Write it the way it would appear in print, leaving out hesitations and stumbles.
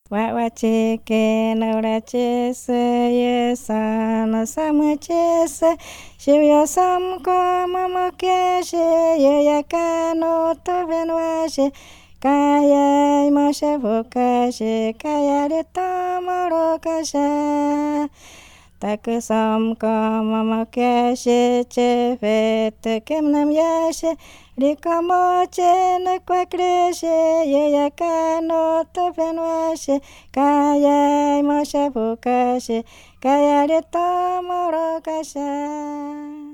Wawachike naurachese yesana samachese shivya samko mamakeshe yeyakano tovenwashe kaya imoshe vokashe kaya ritomorokashe takusamko mamakeshe chevete kemnam yashe Rikamoche nekwakreshe yeyakano tovenwashe kaya imoshe vokashe kaya ritomorokashe